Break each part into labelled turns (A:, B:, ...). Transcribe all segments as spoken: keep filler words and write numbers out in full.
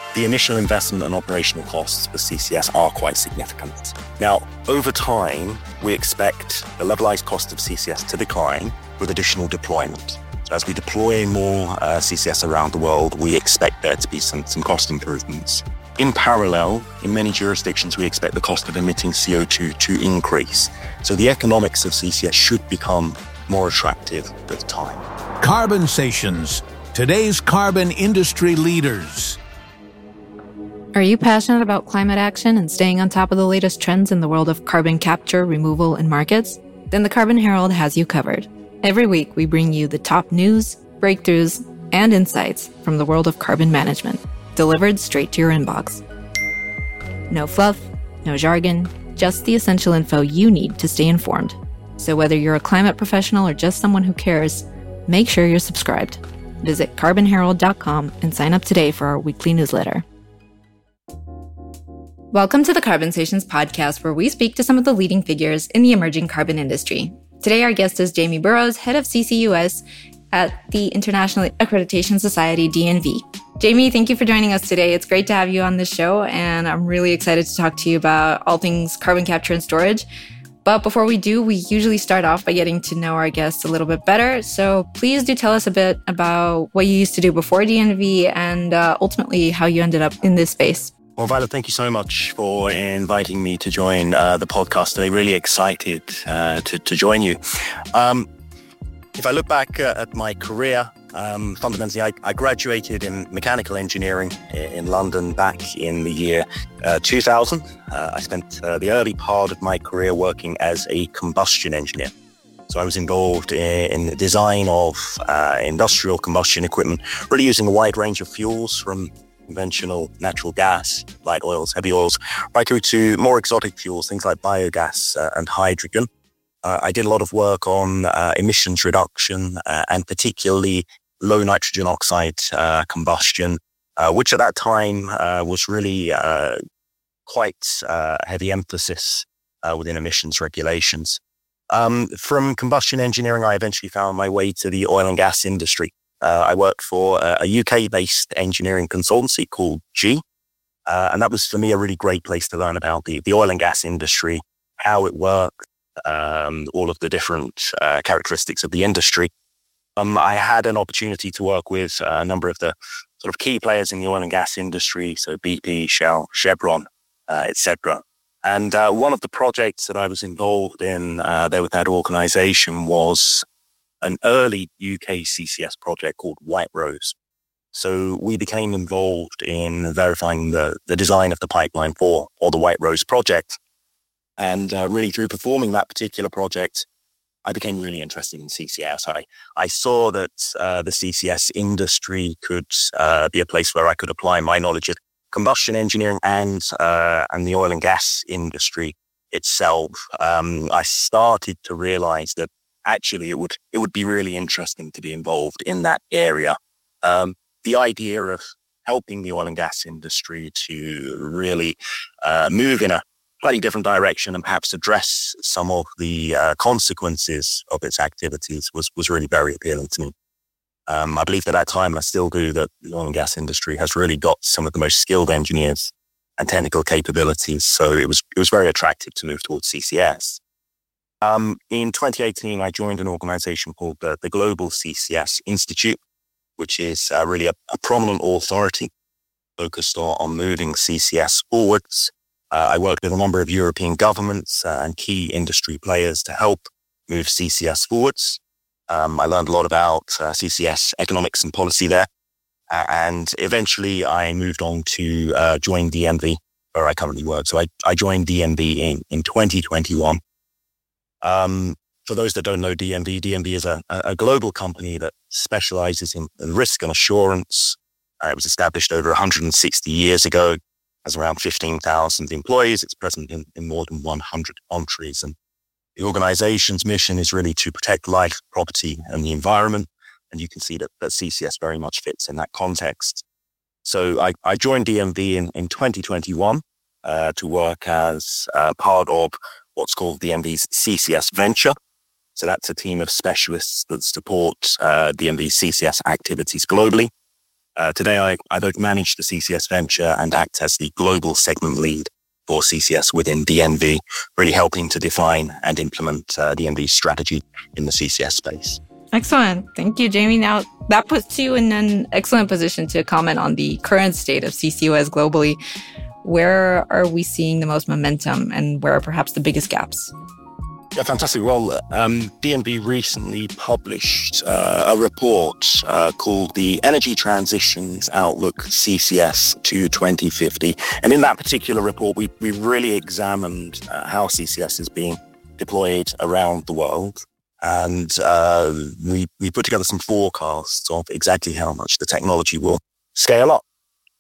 A: the initial investment and operational costs for C C S are quite significant. Now, over time, we expect the levelized cost of C C S to decline with additional deployment. So as we deploy more uh, C C S around the world, we expect there to be some, some cost improvements. In parallel, in many jurisdictions, we expect the cost of emitting C O two to increase. So the economics of C C S should become more attractive with time.
B: Carbonsations, today's carbon industry leaders.
C: Are you passionate about climate action and staying on top of the latest trends in the world of carbon capture, removal, and markets? Then the Carbon Herald has you covered. Every week, we bring you the top news, breakthroughs, and insights from the world of carbon management, delivered straight to your inbox. No fluff, no jargon, just the essential info you need to stay informed. So whether you're a climate professional or just someone who cares, make sure you're subscribed. Visit carbon herald dot com and sign up today for our weekly newsletter. Welcome to the Carbonsations podcast, where we speak to some of the leading figures in the emerging carbon industry. Today, our guest is Jamie Burrows, head of C C U S at the International Accreditation Society, D N V. Jamie, thank you for joining us today. It's great to have you on this show, and I'm really excited to talk to you about all things carbon capture and storage. But before we do, we usually start off by getting to know our guests a little bit better. So please do tell us a bit about what you used to do before D N V and uh, ultimately how you ended up in this space.
A: Well, Violet, thank you so much for inviting me to join uh, the podcast today. Really excited uh, to, to join you. Um, if I look back uh, at my career, um, fundamentally, I, I graduated in mechanical engineering in London back in the year uh, two thousand. Uh, I spent uh, the early part of my career working as a combustion engineer. So I was involved in, in the design of uh, industrial combustion equipment, really using a wide range of fuels from conventional natural gas, light oils, heavy oils, right through to more exotic fuels, things like biogas uh, and hydrogen. Uh, I did a lot of work on uh, emissions reduction uh, and particularly low nitrogen oxide uh, combustion, uh, which at that time uh, was really uh, quite uh, heavy emphasis uh, within emissions regulations. Um, from combustion engineering, I eventually found my way to the oil and gas industry. Uh, I worked for a, a U K-based engineering consultancy called G, uh, and that was for me a really great place to learn about the, the oil and gas industry, how it worked, um, all of the different uh, characteristics of the industry. Um, I had an opportunity to work with a number of the sort of key players in the oil and gas industry, so B P, Shell, Chevron, uh, et cetera. And uh, one of the projects that I was involved in uh, there with that organization was an early U K C C S project called White Rose. So we became involved in verifying the, the design of the pipeline for or the White Rose project. And uh, really through performing that particular project, I became really interested in C C S. I, I saw that uh, the C C S industry could uh, be a place where I could apply my knowledge of combustion engineering and uh, and the oil and gas industry itself. Um, I started to realize that actually it would it would be really interesting to be involved in that area. Um, the idea of helping the oil and gas industry to really uh, move in a slightly different direction and perhaps address some of the uh, consequences of its activities was was really very appealing to me. Um, I believe at that time, I still do, that the oil and gas industry has really got some of the most skilled engineers and technical capabilities. So it was it was very attractive to move towards C C S. Um, in twenty eighteen, I joined an organization called the, the Global C C S Institute, which is uh, really a, a prominent authority focused on, on moving C C S forwards. Uh, I worked with a number of European governments uh, and key industry players to help move C C S forwards. Um, I learned a lot about uh, C C S economics and policy there. Uh, and eventually I moved on to uh, join D N V, where I currently work. So I, I joined D N V in, in twenty twenty-one. Um, for those that don't know D N V, D N V is a, a global company that specializes in, in risk and assurance. Uh, it was established over one hundred sixty years ago, has around fifteen thousand employees. It's present in, in more than one hundred countries. And the organization's mission is really to protect life, property, and the environment. And you can see that, that C C S very much fits in that context. So I, I joined D N V in, in twenty twenty-one uh, to work as uh, part of what's called D N V's C C S Venture. So that's a team of specialists that support uh, D N V's C C S activities globally. Uh, today, I, I both manage the C C S venture and act as the global segment lead for C C S within D N V, really helping to define and implement uh, D N V's strategy in the C C S space.
C: Excellent. Thank you, Jamie. Now, that puts you in an excellent position to comment on the current state of C C U S globally. Where are we seeing the most momentum and where are perhaps the biggest gaps?
A: Yeah, fantastic. Well, um, D N V recently published uh, a report uh, called the Energy Transitions Outlook C C S to twenty fifty. And in that particular report, we, we really examined uh, how C C S is being deployed around the world. And uh, we, we put together some forecasts of exactly how much the technology will scale up.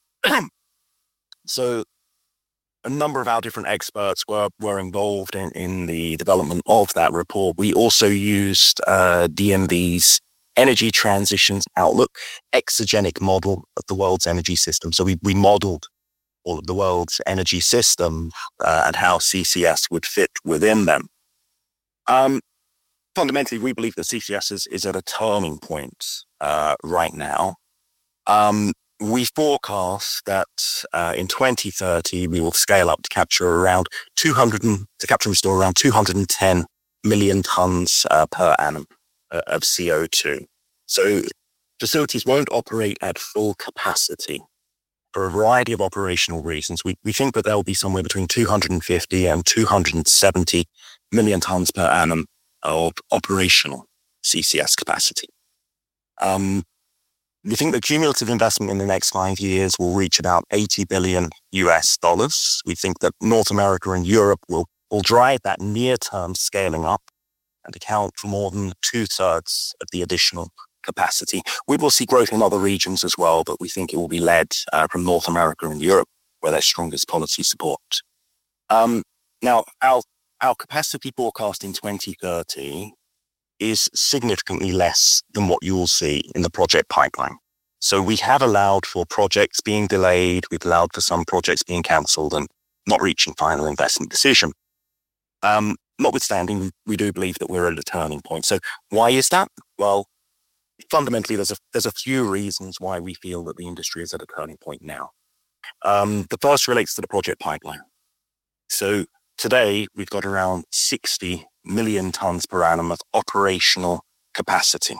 A: So a number of our different experts were, were involved in, in the development of that report. We also used uh, D N V's Energy Transitions Outlook exogenic model of the world's energy system. So we, we modeled all of the world's energy system uh, and how C C S would fit within them. Um, fundamentally, we believe that C C S is, is at a turning point uh, right now. Um, We forecast that uh, in twenty thirty, we will scale up to capture around two hundred and, to capture and store around two hundred ten million tons uh, per annum uh, of C O two. So facilities won't operate at full capacity for a variety of operational reasons. We, we think that there will be somewhere between two hundred fifty and two hundred seventy million tons per annum of operational C C S capacity. Um, We think the cumulative investment in the next five years will reach about eighty billion U S dollars. We think that North America and Europe will, will drive that near-term scaling up and account for more than two-thirds of the additional capacity. We will see growth in other regions as well, but we think it will be led uh, from North America and Europe, where there's strongest policy support. Um, now, our, our capacity forecast in twenty thirty is significantly less than what you will see in the project pipeline. So we have allowed for projects being delayed. We've allowed for some projects being cancelled and not reaching final investment decision. Um, notwithstanding, we do believe that we're at a turning point. So why is that? Well, fundamentally, there's a, there's a few reasons why we feel that the industry is at a turning point now. Um, the first relates to the project pipeline. So today, we've got around sixty million tons per annum of operational capacity.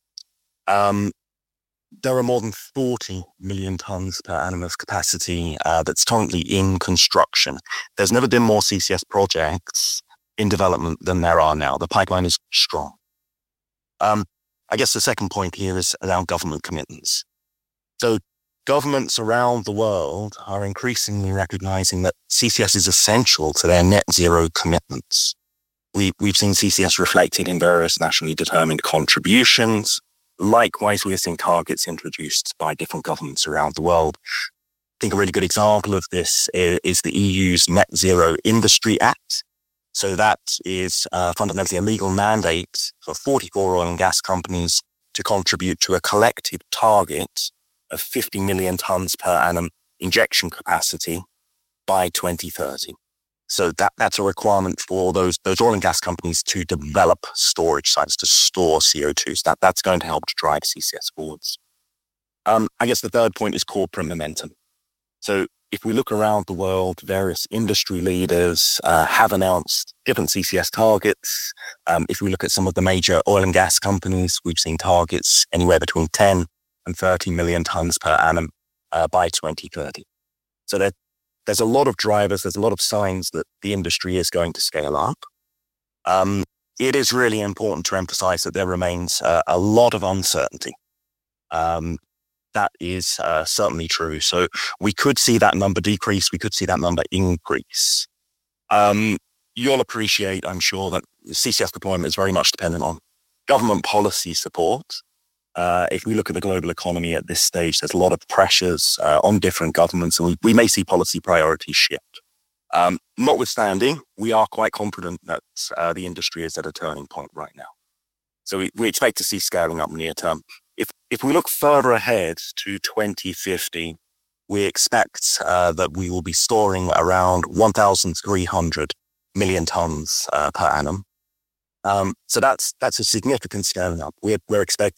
A: Um, there are more than forty million tons per annum of capacity uh, that's currently in construction. There's never been more C C S projects in development than there are now. The pipeline is strong. Um, I guess the second point here is around government commitments. So governments around the world are increasingly recognizing that C C S is essential to their net zero commitments. We, we've seen C C S reflected in various nationally determined contributions. Likewise, we're seeing targets introduced by different governments around the world. I think a really good example of this is the E U's Net Zero Industry Act. So that is uh, fundamentally a legal mandate for forty-four oil and gas companies to contribute to a collective target of fifty million tons per annum injection capacity by twenty thirty. So that, that's a requirement for those, those oil and gas companies to develop storage sites to store C O two. So that, that's going to help to drive C C S forwards. Um, I guess the third point is corporate momentum. So if we look around the world, various industry leaders uh, have announced different C C S targets. Um, if we look at some of the major oil and gas companies, we've seen targets anywhere between ten and thirty million tons per annum uh, by twenty thirty. So there, there's a lot of drivers, there's a lot of signs that the industry is going to scale up. Um, it is really important to emphasize that there remains uh, a lot of uncertainty. Um, that is uh, certainly true. So we could see that number decrease, we could see that number increase. Um, you'll appreciate, I'm sure, that C C S deployment is very much dependent on government policy support. Uh, if we look at the global economy at this stage, there's a lot of pressures uh, on different governments, and we, we may see policy priorities shift. Um, notwithstanding, we are quite confident that uh, the industry is at a turning point right now. So we, we expect to see scaling up near term. If if we look further ahead to twenty fifty, we expect uh, that we will be storing around one thousand three hundred million tons uh, per annum. Um, so that's that's a significant scaling up. We're we're expecting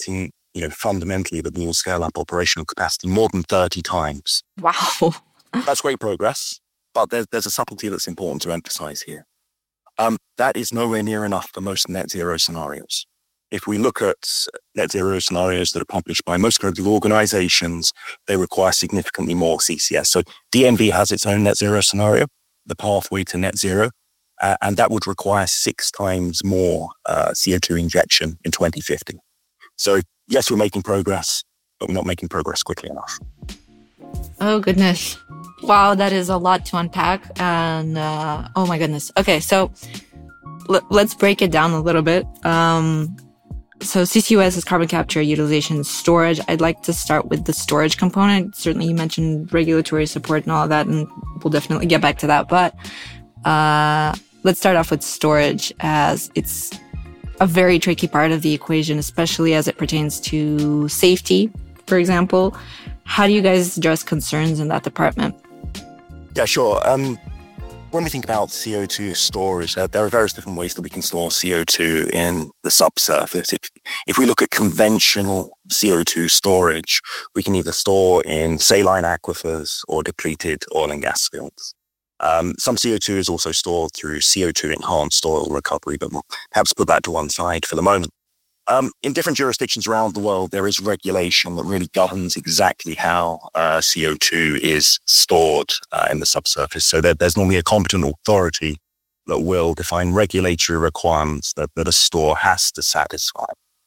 A: you know, fundamentally that we will scale up operational capacity more than thirty times.
C: Wow.
A: That's great progress, but there's, there's a subtlety that's important to emphasize here. Um, that is nowhere near enough for most net zero scenarios. If we look at net zero scenarios that are published by most credible organizations, they require significantly more C C S. So D N V has its own net zero scenario, the pathway to net zero, uh, and that would require six times more uh, C O two injection in twenty fifty. So yes, we're making progress, but we're not making progress quickly enough.
C: Oh, goodness. Wow, that is a lot to unpack. And uh, oh, my goodness. Okay, so l- let's break it down a little bit. Um, so C C U S is carbon capture, utilization, and storage. I'd like to start with the storage component. Certainly, you mentioned regulatory support and all of that, and we'll definitely get back to that. But uh, let's start off with storage, as it's a very tricky part of the equation, especially as it pertains to safety, for example. How do you guys address concerns in that department?
A: Yeah, sure. Um, when we think about C O two storage, uh, there are various different ways that we can store C O two in the subsurface. If, if we look at conventional C O two storage, we can either store in saline aquifers or depleted oil and gas fields. Um, some C O two is also stored through C O two enhanced oil recovery, but we'll perhaps put that to one side for the moment. Um, in different jurisdictions around the world, there is regulation that really governs exactly how uh, C O two is stored uh, in the subsurface. So there, there's normally a competent authority that will define regulatory requirements that, that a store has to satisfy.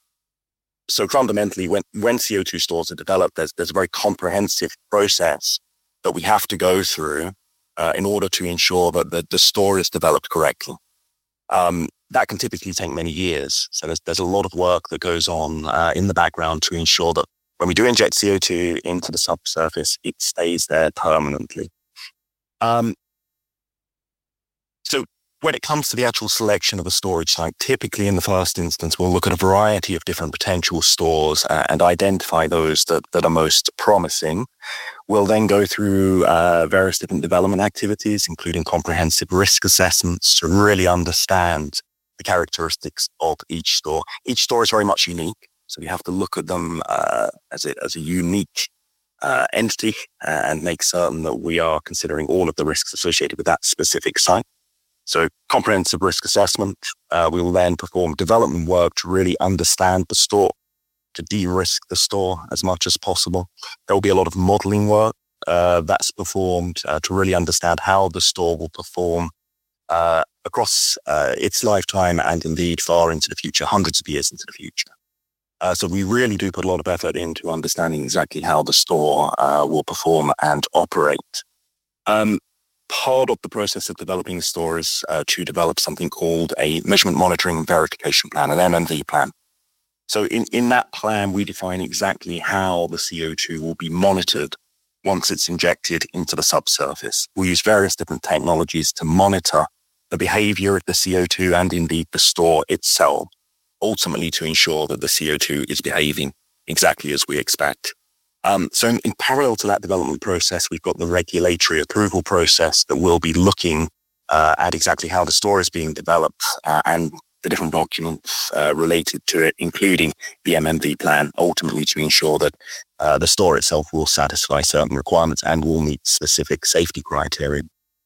A: So fundamentally, when, when C O two stores are developed, there's, there's a very comprehensive process that we have to go through uh, in order to ensure that the, the store is developed correctly. Um, that can typically take many years. So there's, there's a lot of work that goes on uh, in the background to ensure that when we do inject C O two into the subsurface, it stays there permanently. Um, so when it comes to the actual selection of a storage site, typically in the first instance, we'll look at a variety of different potential stores uh, and identify those that, that are most promising. We'll then go through uh, various different development activities, including comprehensive risk assessments to really understand the characteristics of each store. Each store is very much unique, so we have to look at them uh, as, a, as a unique uh, entity uh, and make certain that we are considering all of the risks associated with that specific site. So comprehensive risk assessment, uh, we will then perform development work to really understand the store, to de-risk the store as much as possible. There will be a lot of modeling work uh, that's performed uh, to really understand how the store will perform uh, across uh, its lifetime and indeed far into the future, hundreds of years into the future. Uh, so we really do put a lot of effort into understanding exactly how the store uh, will perform and operate. Um, part of the process of developing the store is uh, to develop something called a measurement monitoring and verification plan, an M M V plan. So in, in that plan, we define exactly how the C O two will be monitored once it's injected into the subsurface. We use various different technologies to monitor the behavior of the C O two and indeed the store itself, ultimately to ensure that the C O two is behaving exactly as we expect. Um, so in, in parallel to that development process, we've got the regulatory approval process that will be looking uh, at exactly how the store is being developed uh, and the different documents uh, related to it, including the M M V plan, ultimately to ensure that uh, the store itself will satisfy certain requirements and will meet specific safety criteria.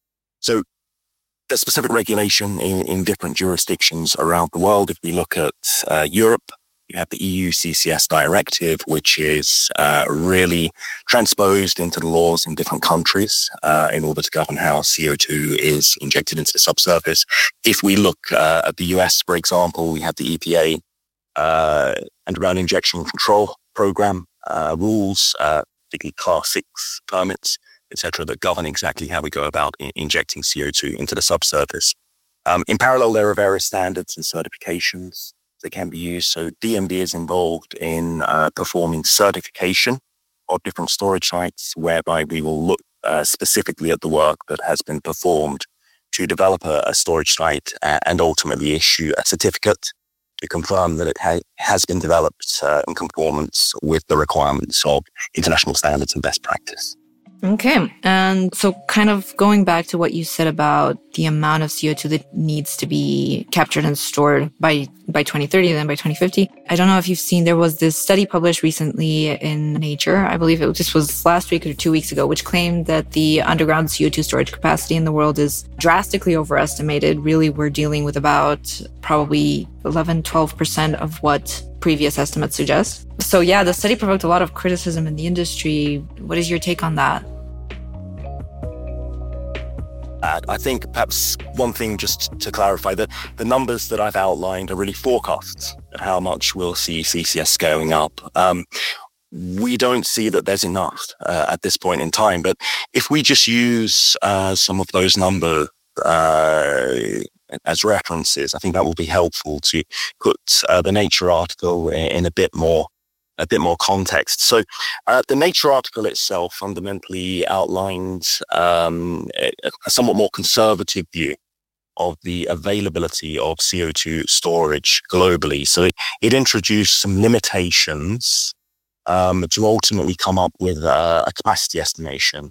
A: So there's specific regulation in, in different jurisdictions around the world. If we look at uh, Europe, you have the E U C C S directive, which is uh, really transposed into the laws in different countries uh, in order to govern how C O two is injected into the subsurface. If we look uh, at the U S, for example, we have the E P A uh, underground injection control program uh, rules, uh, particularly Class six permits, et cetera, that govern exactly how we go about in- injecting C O two into the subsurface. Um, in parallel, there are various standards and certifications that can be used. So D M V is involved in uh, performing certification of different storage sites, whereby we will look uh, specifically at the work that has been performed to develop a, a storage site uh, and ultimately issue a certificate to confirm that it ha- has been developed uh, in conformance with the requirements of international standards and best practice.
C: Okay. And so kind of going back to what you said about the amount of C O two that needs to be captured and stored by, by twenty thirty and then by twenty fifty. I don't know if you've seen, there was this study published recently in Nature. I believe it just was last week or two weeks ago, which claimed that the underground C O two storage capacity in the world is drastically overestimated. Really, we're dealing with about probably eleven, twelve percent of what previous estimates suggest. So yeah, the study provoked a lot of criticism in the industry. What is your take on that?
A: Uh, I think perhaps one thing just to clarify, that the numbers that I've outlined are really forecasts of how much we'll see C C S scaling up. Um, we don't see that there's enough uh, at this point in time. But if we just use uh, some of those numbers uh, as references, I think that will be helpful to put uh, the Nature article in a bit more a bit more context. So uh, the Nature article itself fundamentally outlined um, a, a somewhat more conservative view of the availability of C O two storage globally. So it, it introduced some limitations um, to ultimately come up with uh, a capacity estimation.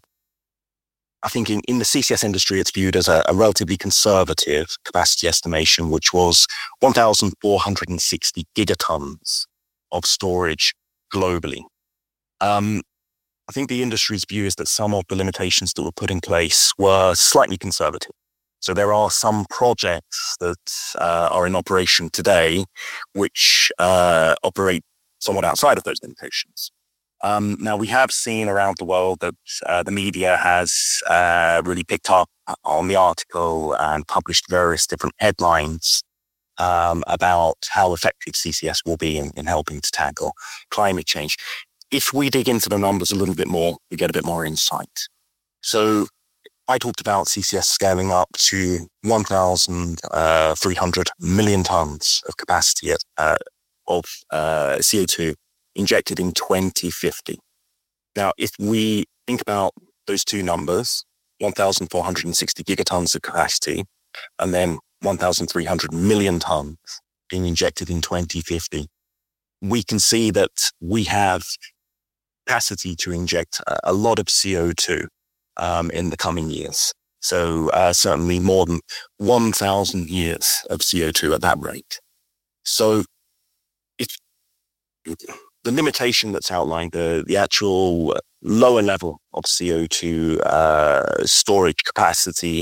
A: I think in, in the C C S industry, it's viewed as a, a relatively conservative capacity estimation, which was one thousand four hundred sixty gigatons of storage globally. Um, I think the industry's view is that some of the limitations that were put in place were slightly conservative. So there are some projects that uh, are in operation today which uh, operate somewhat outside of those limitations. Um, now, we have seen around the world that uh, the media has uh, really picked up on the article and published various different headlines Um, about how effective C C S will be in, in helping to tackle climate change. If we dig into the numbers a little bit more, we get a bit more insight. So I talked about C C S scaling up to one thousand three hundred million tons of capacity uh, of uh, C O two injected in twenty fifty. Now, if we think about those two numbers, one thousand four hundred sixty gigatons of capacity, and then one thousand three hundred million tons being injected in twenty fifty, we can see that we have capacity to inject a, a lot of C O two um, in the coming years. So uh, certainly more than one thousand years of C O two at that rate. So it's the limitation that's outlined, the, the actual lower level of C O two uh, storage capacity,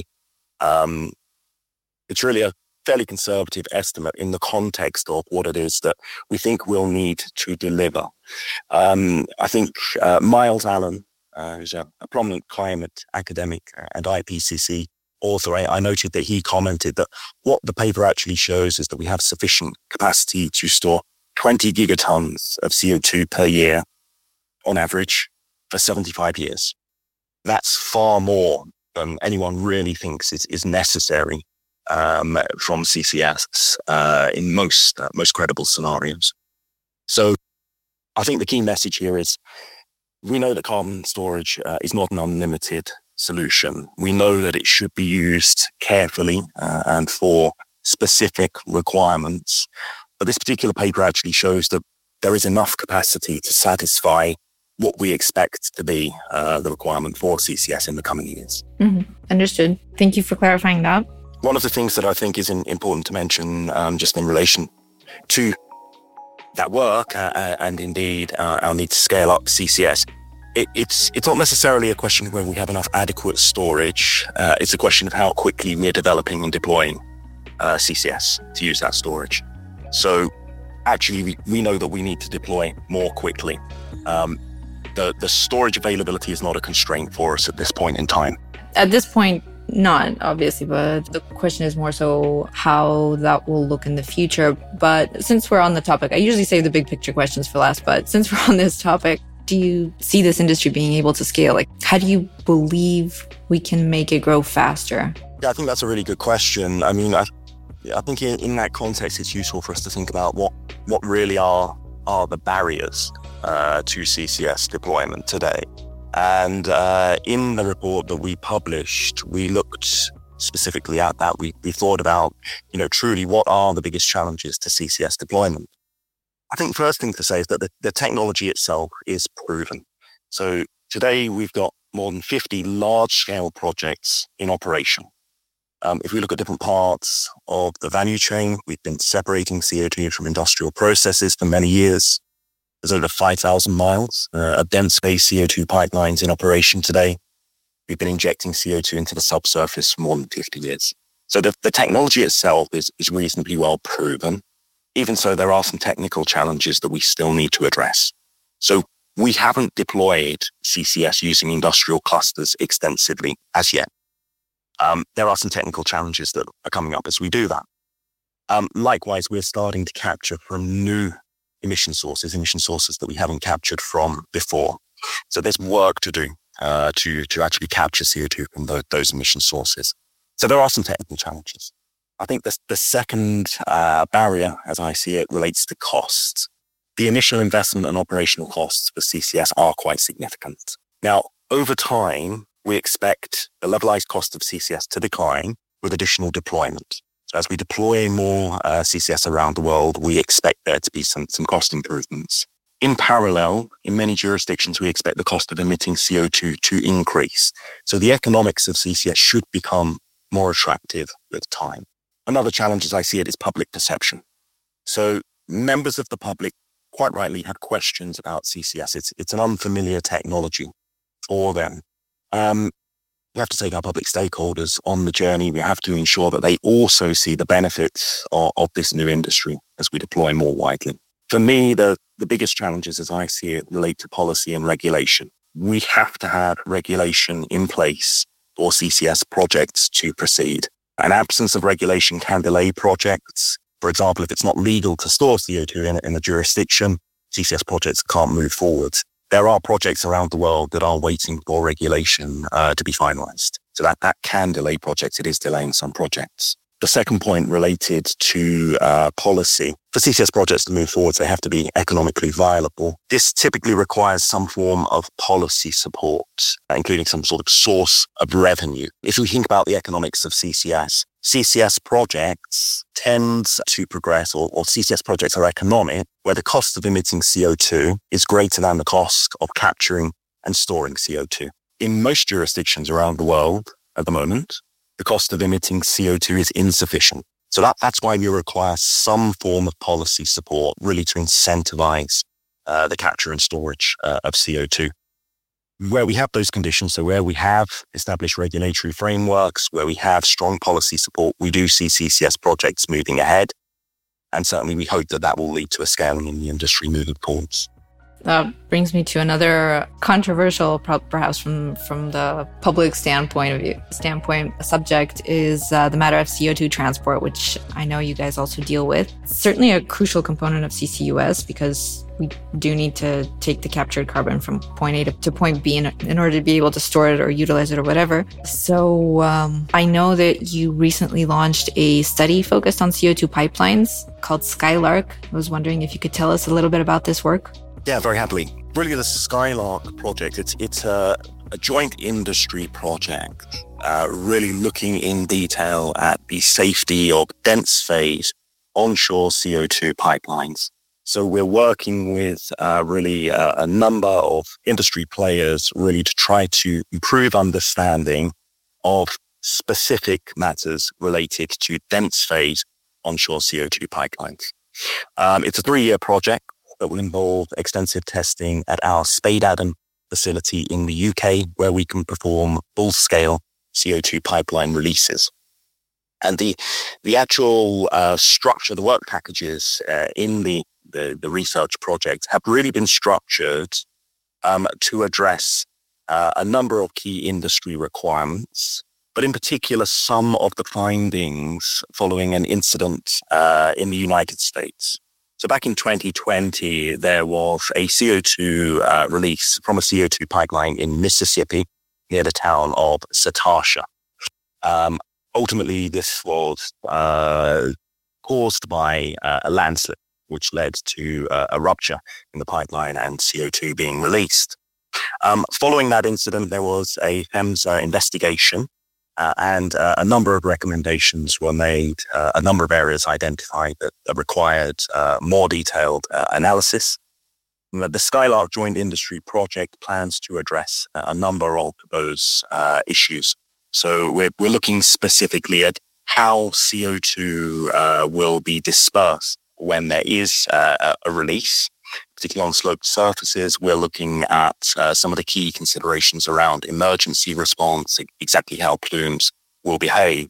A: um, it's really a fairly conservative estimate in the context of what it is that we think we'll need to deliver. Um, I think uh, Miles Allen, uh, who's a, a prominent climate academic and I P C C author, I, I noted that he commented that what the paper actually shows is that we have sufficient capacity to store twenty gigatons of C O two per year on average for seventy-five years. That's far more than anyone really thinks is, is necessary Um, from C C S uh, in most uh, most credible scenarios. So I think the key message here is we know that carbon storage uh, is not an unlimited solution. We know that it should be used carefully uh, and for specific requirements. But this particular paper actually shows that there is enough capacity to satisfy what we expect to be uh, the requirement for C C S in the coming years.
C: Mm-hmm. Understood. Thank you for clarifying that.
A: One of the things that I think is in, important to mention, um, just in relation to that work uh, and indeed uh, our need to scale up C C S, it, it's it's not necessarily a question of whether we have enough adequate storage. Uh, it's a question of how quickly we're developing and deploying uh, C C S to use that storage. So actually, we, we know that we need to deploy more quickly. Um, the, the storage availability is not a constraint for us at this point in time.
C: At this point, not obviously, but the question is more so how that will look in the future. But since we're on the topic, I usually save the big picture questions for last, but since we're on this topic, do you see this industry being able to scale? Like, how do you believe we can make it grow faster?
A: Yeah, I think that's a really good question. I mean, I, I think in, in that context, it's useful for us to think about what, what really are, are the barriers uh, to C C S deployment today. And uh, in the report that we published, we looked specifically at that. We, we thought about, you know, truly what are the biggest challenges to C C S deployment? I think first thing to say is that the, the technology itself is proven. So today we've got more than fifty large-scale projects in operation. Um, if we look at different parts of the value chain, we've been separating C O two from industrial processes for many years. There's over five thousand miles uh, of dense space C O two pipelines in operation today. We've been injecting C O two into the subsurface for more than fifty years. So the, the technology itself is, is reasonably well proven. Even so, there are some technical challenges that we still need to address. So we haven't deployed C C S using industrial clusters extensively as yet. Um, there are some technical challenges that are coming up as we do that. Um, likewise, we're starting to capture from new emission sources, emission sources that we haven't captured from before. So there's work to do uh, to, to actually capture C O two from those, those emission sources. So there are some technical challenges. I think the, the second uh, barrier, as I see it, relates to costs. The initial investment and operational costs for C C S are quite significant. Now, over time, we expect the levelized cost of C C S to decline with additional deployment. So as we deploy more uh, C C S around the world, we expect there to be some, some cost improvements. In parallel, in many jurisdictions, we expect the cost of emitting C O two to increase. So the economics of C C S should become more attractive with time. Another challenge, as I see it, is public perception. So members of the public quite rightly have questions about C C S. It's, it's an unfamiliar technology for them. Um, we have to take our public stakeholders on the journey. We have to ensure that they also see the benefits of, of this new industry as we deploy more widely. For me, the, the biggest challenges, as I see it, relate to policy and regulation. We have to have regulation in place for C C S projects to proceed. An absence of regulation can delay projects. For example, if it's not legal to store C O two in, in a jurisdiction, C C S projects can't move forward. There are projects around the world that are waiting for regulation uh, to be finalized. So that, that can delay projects. It is delaying some projects. The second point related to uh, policy. For C C S projects to move forward, they have to be economically viable. This typically requires some form of policy support, including some sort of source of revenue. If we think about the economics of C C S, C C S projects tend to progress, or, or C C S projects are economic, where the cost of emitting C O two is greater than the cost of capturing and storing C O two. In most jurisdictions around the world at the moment, the cost of emitting C O two is insufficient. So that, that's why we require some form of policy support, really to incentivize uh, the capture and storage uh, of C O two. Where we have those conditions, so where we have established regulatory frameworks, where we have strong policy support, we do see C C S projects moving ahead. And certainly we hope that that will lead to a scaling in the industry moving forwards.
C: That brings me to another controversial, perhaps from, from the public standpoint of view, standpoint subject is uh, the matter of C O two transport, which I know you guys also deal with. It's certainly a crucial component of C C U S because we do need to take the captured carbon from point A to, to point B in, in order to be able to store it or utilize it or whatever. So um, I know that you recently launched a study focused on C O two pipelines called Skylark. I was wondering if you could tell us a little bit about this work.
A: Yeah, very happily. Really, the Skylark project, it's it's a, a joint industry project, uh, really looking in detail at the safety of dense phase onshore C O two pipelines. So we're working with uh, really a, a number of industry players really to try to improve understanding of specific matters related to dense phase onshore C O two pipelines. Um, it's a three-year project that will involve extensive testing at our Spadeadam facility in the U K, where we can perform full-scale C O two pipeline releases. And the the actual uh, structure, the work packages uh, in the, the, the research project have really been structured um, to address uh, a number of key industry requirements, but in particular, some of the findings following an incident uh, in the United States. So back in twenty twenty, there was a C O two uh, release from a C O two pipeline in Mississippi near the town of Satasha. Um, ultimately, this was uh, caused by uh, a landslip, which led to uh, a rupture in the pipeline and C O two being released. Um, following that incident, there was a PHEMSA investigation. Uh, and uh, a number of recommendations were made, uh, a number of areas identified that, that required uh, more detailed uh, analysis. The Skylark Joint Industry Project plans to address a number of those uh, issues. So we're, we're looking specifically at how C O two uh, will be dispersed when there is uh, a release, particularly on sloped surfaces. We're looking at uh, some of the key considerations around emergency response, exactly how plumes will behave.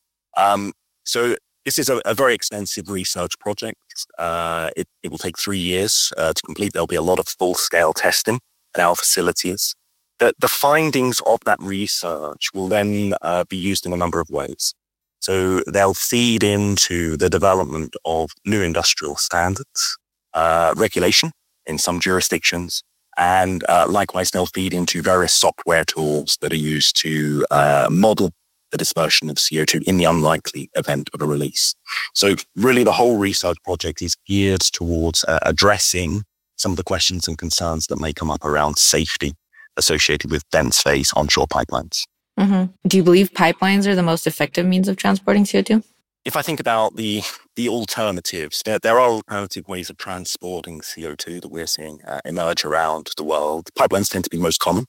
A: Um, so this is a, a very extensive research project. Uh, it, it will take three years uh, to complete. There'll be a lot of full-scale testing at our facilities. The, the findings of that research will then uh, be used in a number of ways. So they'll feed into the development of new industrial standards, uh, regulation in some jurisdictions, and uh, likewise they'll feed into various software tools that are used to uh, model the dispersion of C O two in the unlikely event of a release. So really the whole research project is geared towards uh, addressing some of the questions and concerns that may come up around safety associated with dense phase onshore pipelines.
C: Mm-hmm. Do you believe pipelines are the most effective means of transporting C O two?
A: If I think about the the alternatives, there, there are alternative ways of transporting C O two that we're seeing uh, emerge around the world. Pipelines tend to be most common.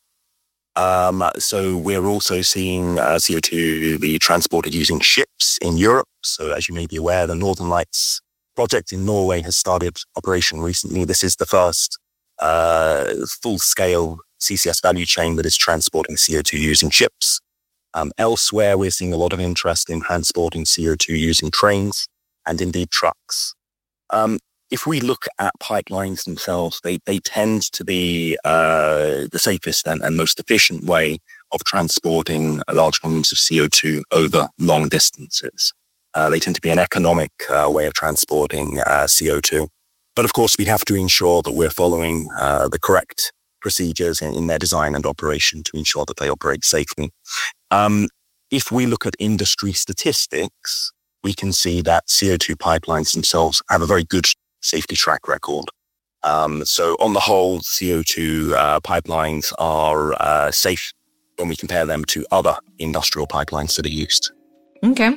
A: Um, so we're also seeing uh, C O two be transported using ships in Europe. So as you may be aware, the Northern Lights project in Norway has started operation recently. This is the first uh, full-scale C C S value chain that is transporting C O two using ships. Um, elsewhere, we're seeing a lot of interest in transporting C O two using trains and indeed trucks. Um, If we look at pipelines themselves, they, they tend to be uh, the safest and, and most efficient way of transporting large volumes of C O two over long distances. Uh, they tend to be an economic uh, way of transporting uh, C O two. But of course, we have to ensure that we're following uh, the correct procedures in, in their design and operation to ensure that they operate safely. Um, if we look at industry statistics, we can see that C O two pipelines themselves have a very good safety track record. Um, so on the whole, C O two uh, pipelines are uh, safe when we compare them to other industrial pipelines that are used.
C: Okay.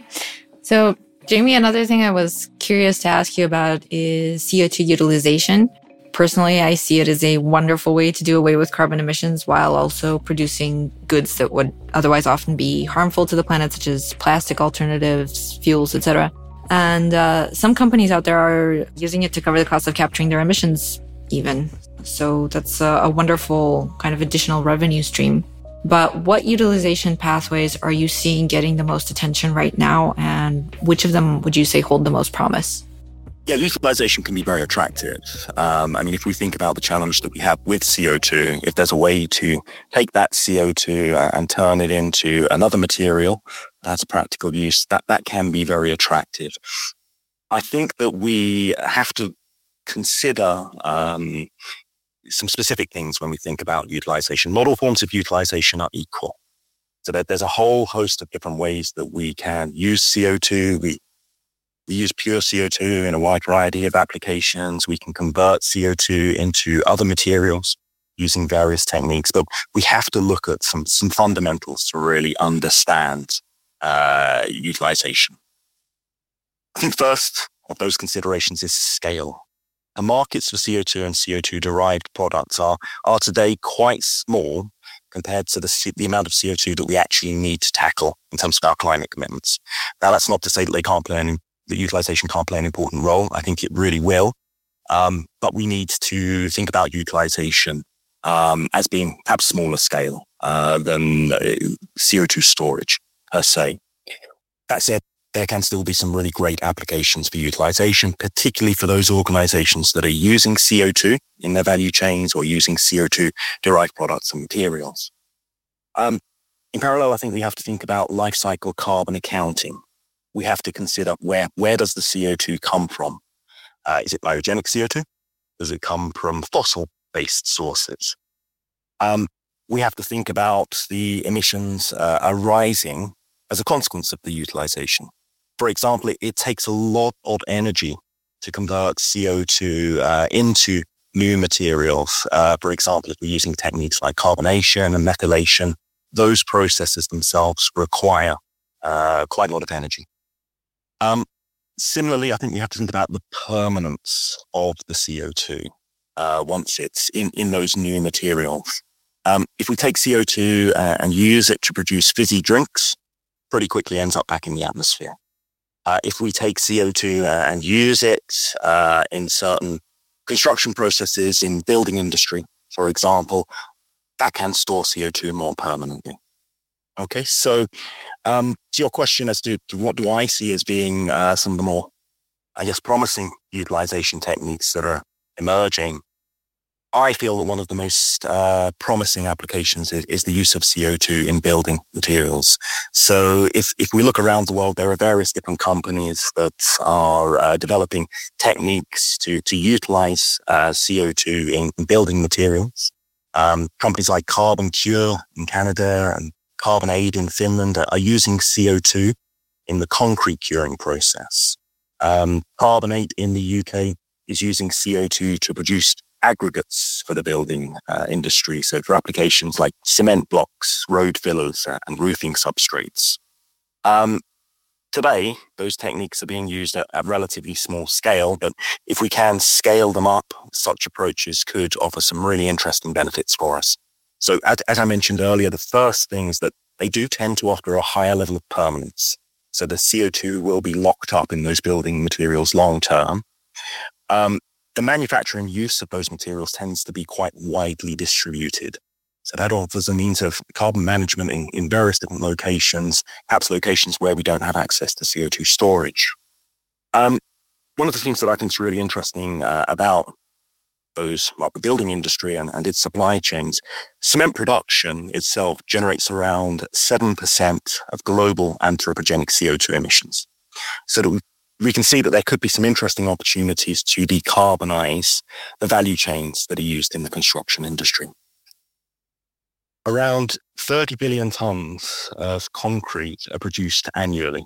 C: So Jamie, another thing I was curious to ask you about is C O two utilization. Personally, I see it as a wonderful way to do away with carbon emissions while also producing goods that would otherwise often be harmful to the planet, such as plastic alternatives, fuels, et cetera. And uh, some companies out there are using it to cover the cost of capturing their emissions even. So that's a, a wonderful kind of additional revenue stream. But what utilization pathways are you seeing getting the most attention right now? And which of them would you say hold the most promise?
A: Yeah, utilization can be very attractive. Um, I mean, if we think about the challenge that we have with C O two, if there's a way to take that C O two and turn it into another material that's practical use, that, that can be very attractive. I think that we have to consider um, some specific things when we think about utilization. Not all forms of utilization are equal. So that there's a whole host of different ways that we can use C O two. We We use pure C O two in a wide variety of applications. We can convert C O two into other materials using various techniques, but we have to look at some, some fundamentals to really understand uh, utilization. I think first of those considerations is scale. The markets for C O two and C O two derived products are, are today quite small compared to the, the amount of C O two that we actually need to tackle in terms of our climate commitments. Now, that's not to say that they can't play any that utilization can't play an important role. I think it really will. Um, but we need to think about utilization um, as being perhaps smaller scale uh, than uh, C O two storage per se. That said, there can still be some really great applications for utilization, particularly for those organizations that are using C O two in their value chains or using C O two derived products and materials. Um, in parallel, I think we have to think about life cycle carbon accounting. We have to consider where, where does the C O two come from? Uh, is it biogenic C O two? Does it come from fossil-based sources? Um, we have to think about the emissions uh, arising as a consequence of the utilization. For example, it, it takes a lot of energy to convert C O two uh, into new materials. Uh, for example, if we're using techniques like carbonation and methylation, those processes themselves require uh, quite a lot of energy. Um, similarly, I think we have to think about the permanence of the C O two. uh, once it's in, in those new materials. Um, if we take C O two uh, and use it to produce fizzy drinks, pretty quickly ends up back in the atmosphere. Uh, if we take C O two uh, and use it uh, in certain construction processes in building industry, for example, that can store C O two more permanently. Okay, so um, to your question as to, to what do I see as being uh, some of the more, I guess, promising utilization techniques that are emerging, I feel that one of the most uh, promising applications is, is the use of C O two in building materials. So if, if we look around the world, there are various different companies that are uh, developing techniques to, to utilize uh, C O two in building materials. Um, companies like Carbon Cure in Canada and Carbon Aid in Finland are using C O two in the concrete curing process. Um, Carbon Aid in the U K is using C O two to produce aggregates for the building uh, industry. So for applications like cement blocks, road fillers, uh, and roofing substrates. Um, today, those techniques are being used at a relatively small scale, but if we can scale them up, such approaches could offer some really interesting benefits for us. So as, as I mentioned earlier, the first thing is that they do tend to offer a higher level of permanence. So the C O two will be locked up in those building materials long term. Um, the manufacture and use of those materials tends to be quite widely distributed. So that offers a means of carbon management in, in various different locations, perhaps locations where we don't have access to C O two storage. Um, one of the things that I think is really interesting uh, about those, well, the building industry and, and its supply chains, cement production itself generates around seven percent of global anthropogenic C O two emissions. So that we, we can see that there could be some interesting opportunities to decarbonize the value chains that are used in the construction industry. Around thirty billion tons of concrete are produced annually.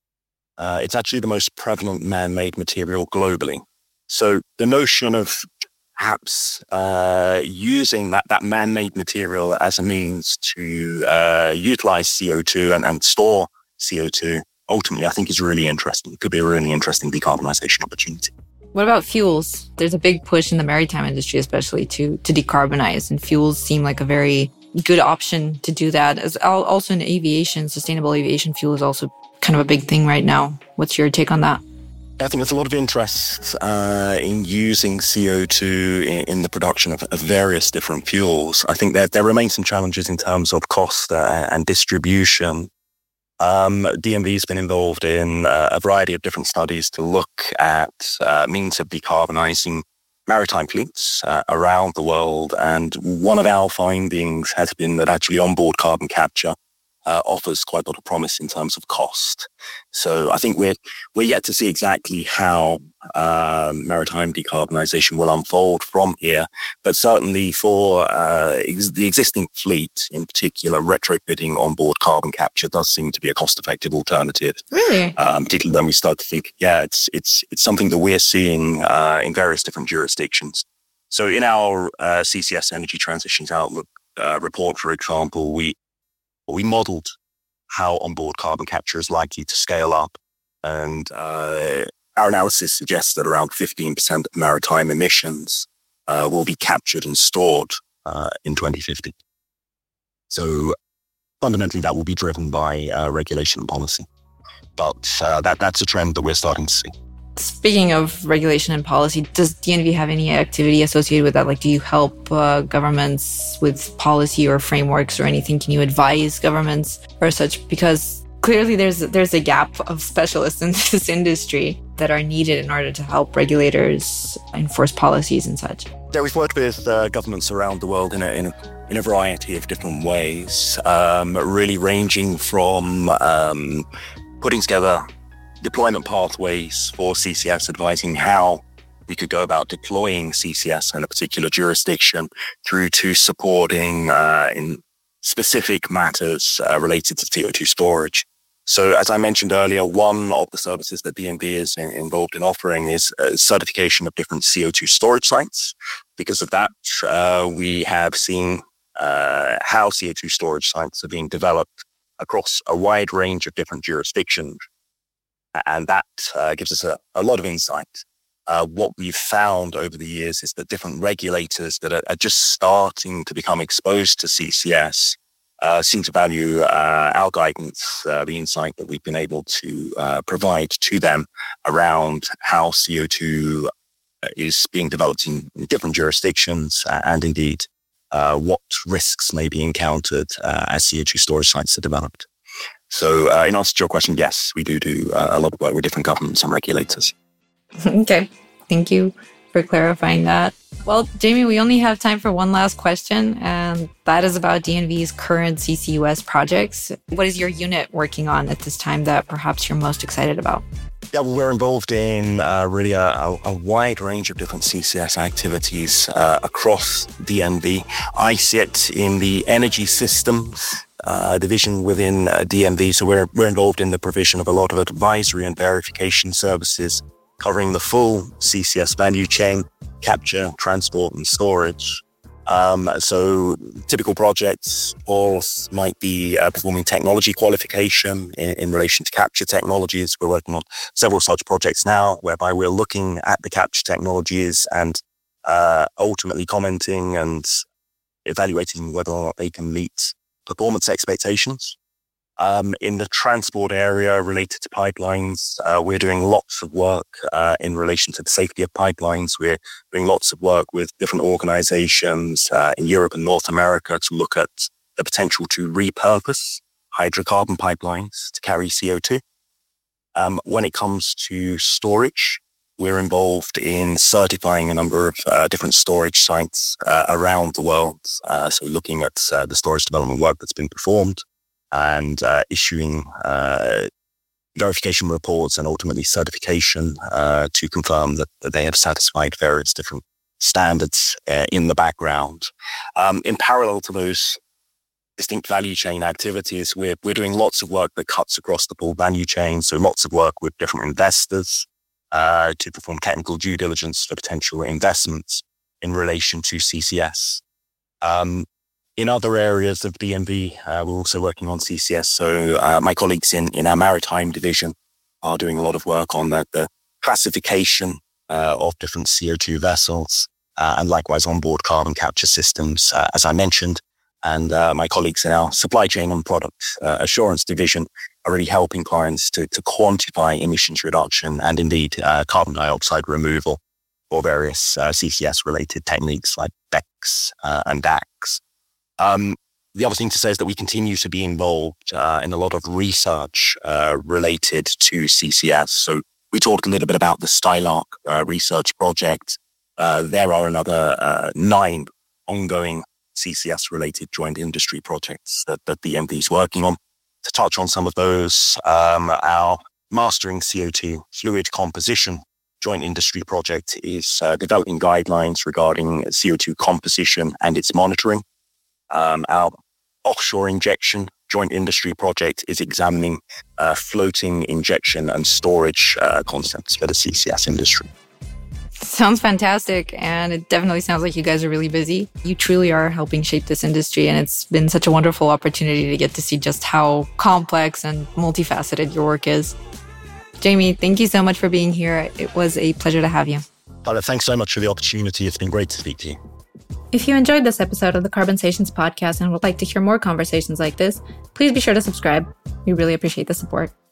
A: Uh, it's actually the most prevalent man-made material globally. So the notion of perhaps uh, using that, that man-made material as a means to uh, utilize C O two and, and store C O two, ultimately, I think is really interesting. It could be a really interesting decarbonization opportunity.
C: What about fuels? There's a big push in the maritime industry, especially to, to decarbonize, and fuels seem like a very good option to do that. As also in aviation, sustainable aviation fuel is also kind of a big thing right now. What's your take on that?
A: I think there's a lot of interest uh, in using C O two in, in the production of, of various different fuels. I think that there remain some challenges in terms of cost uh, and distribution. Um, D N V has been involved in uh, a variety of different studies to look at uh, means of decarbonizing maritime fleets uh, around the world. And one of our findings has been that actually onboard carbon capture Uh, offers quite a lot of promise in terms of cost. So I think we're we're yet to see exactly how uh, maritime decarbonisation will unfold from here. But certainly for uh, ex- the existing fleet, in particular, retrofitting onboard carbon capture does seem to be a cost-effective alternative.
C: Really?
A: Um, particularly when we start to think, yeah, it's it's it's something that we're seeing uh, in various different jurisdictions. So in our uh, C C S Energy Transitions Outlook uh, report, for example, we We modeled how onboard carbon capture is likely to scale up. And uh, our analysis suggests that around fifteen percent of maritime emissions uh, will be captured and stored uh, in twenty fifty. So fundamentally, that will be driven by uh, regulation and policy. But uh, that that's a trend that we're starting to see.
C: Speaking of regulation and policy, does D N V have any activity associated with that? Like, do you help uh, governments with policy or frameworks or anything? Can you advise governments or such? Because clearly there's there's a gap of specialists in this industry that are needed in order to help regulators enforce policies and such.
A: Yeah, we've worked with uh, governments around the world in a, in a, in a variety of different ways, um, really ranging from um, putting together deployment pathways for C C S, advising how we could go about deploying C C S in a particular jurisdiction, through to supporting uh, in specific matters uh, related to C O two storage. So as I mentioned earlier, one of the services that D N V is in, involved in offering is uh, certification of different C O two storage sites. Because of that, uh, we have seen uh, how C O two storage sites are being developed across a wide range of different jurisdictions. And that uh, gives us a, a lot of insight uh, what we've found over the years is that different regulators that are, are just starting to become exposed to C C S uh, seem to value uh, our guidance, uh, the insight that we've been able to uh, provide to them around how C O two is being developed in, in different jurisdictions, uh, and indeed uh, what risks may be encountered uh, as C O two storage sites are developed. So uh, in answer to your question, yes, we do do uh, a lot of work with different governments and regulators.
C: Okay, thank you for clarifying that. Well, Jamie, we only have time for one last question, and that is about D N V's current C C U S projects. What is your unit working on at this time that perhaps you're most excited about?
A: Yeah, well, we're involved in uh, really a, a, a wide range of different C C S activities uh, across D N V. I sit in the energy systems uh, division within uh, D N V, so we're we're involved in the provision of a lot of advisory and verification services covering the full C C S value chain, capture, transport, and storage. Um, so typical projects or might be uh, performing technology qualification in, in relation to capture technologies. We're working on several such projects now, whereby we're looking at the capture technologies and uh, ultimately commenting and evaluating whether or not they can meet performance expectations. Um, in the transport area related to pipelines, uh, we're doing lots of work uh, in relation to the safety of pipelines. We're doing lots of work with different organizations uh, in Europe and North America to look at the potential to repurpose hydrocarbon pipelines to carry C O two. Um, when it comes to storage, we're involved in certifying a number of uh, different storage sites uh, around the world. Uh, so looking at uh, the storage development work that's been performed, and uh, issuing uh, verification reports and ultimately certification uh, to confirm that, that they have satisfied various different standards uh, in the background. Um, in parallel to those distinct value chain activities, we're, we're doing lots of work that cuts across the full value chain. So lots of work with different investors uh, to perform technical due diligence for potential investments in relation to C C S. Um, In other areas of D N V, uh, we're also working on C C S. So uh, my colleagues in, in our maritime division are doing a lot of work on the, the classification uh, of different C O two vessels uh, and likewise onboard carbon capture systems, uh, as I mentioned. And uh, my colleagues in our supply chain and product uh, assurance division are really helping clients to, to quantify emissions reduction and indeed uh, carbon dioxide removal for various uh, C C S-related techniques like B E C S uh, and D A C. Um, the other thing to say is that we continue to be involved uh, in a lot of research uh, related to C C S. So we talked a little bit about the Stylarc uh, research project. Uh, there are another uh, nine ongoing C C S-related joint industry projects that, that D N V is working on. To touch on some of those, um, our Mastering C O two Fluid Composition joint industry project is uh, developing guidelines regarding C O two composition and its monitoring. Um, our offshore injection joint industry project is examining uh, floating injection and storage uh, concepts for the C C S industry.
C: Sounds fantastic, and it definitely sounds like you guys are really busy. You truly are helping shape this industry, and it's been such a wonderful opportunity to get to see just how complex and multifaceted your work is. Jamie, thank you so much for being here. It was a pleasure to have you.
A: Paula, thanks so much for the opportunity. It's been great to speak to you.
C: If you enjoyed this episode of the Carbonsations podcast and would like to hear more conversations like this, please be sure to subscribe. We really appreciate the support.